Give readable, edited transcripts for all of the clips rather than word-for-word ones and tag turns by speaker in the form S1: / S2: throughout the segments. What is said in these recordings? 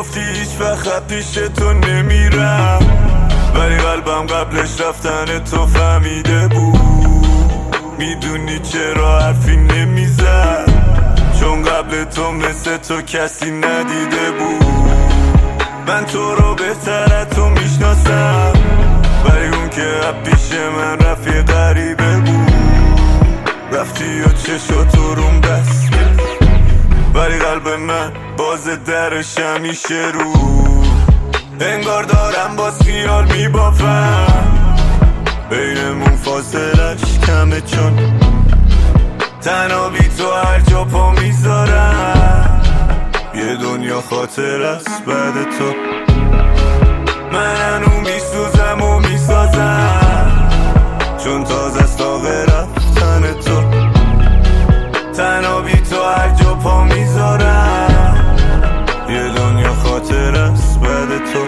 S1: میگفتی هیچ وقت پیش تو نمیرم، ولی قلبم قبلش رفتن تو فهمیده بود. میدونی چرا حرفی نمیزد؟ چون قبل تو مثل تو کسی ندیده بود. من تو رو بهتر از تو میشناسم، ولی اون که پیش من رفیق غریبه بود. رفتی و چشا تو روم بست، ولی قلب من باز درش همیشه رو. انگار دارم باز خیال میبافم، بینمون فاصلش کمه چون تنها بی تو هر جا پا میذارم. یه دنیا خاطر است بعد تو، من هنو میسوزم و میسازم، چون تازه است طاق رفتن تو. تنها بی تو هر جا پا میذارم، یه دنیا خاطر است بعد تو.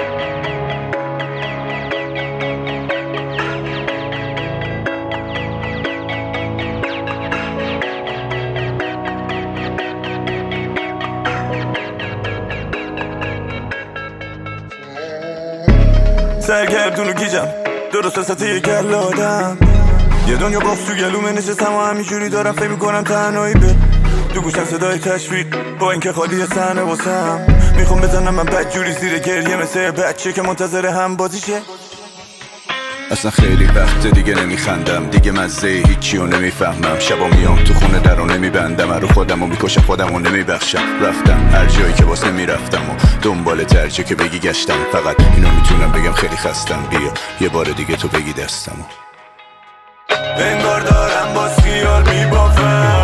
S1: سرگردون و گیجم درست وسط یه گل آدم، یه دنیا باخت تو گلومه نشستم و همینجوری دارم فکر میکنم تنهایی به تو گوشم صدای تشویق، با اینکه خالی صحنه واسم. میخوام بزنم من بدجوری زیر گریه مثل بچه که منتظر هم بازیشه.
S2: اصلا خیلی وقت دیگه نمیخندم، دیگه مزه هیچی رو نمیفهمم. شبا میام تو خونه در رو نمیبندم، رو خودم رو میکشم خودم رو نمیبخشم. رفتم هر جایی که باز نمیرفتم و دنبال ترچه که بگی گشتم. فقط اینو میتونم بگم خیلی خستم، بیا یه بار دیگه تو بگی دستم.
S1: انگار دارم باز خیال میبافم،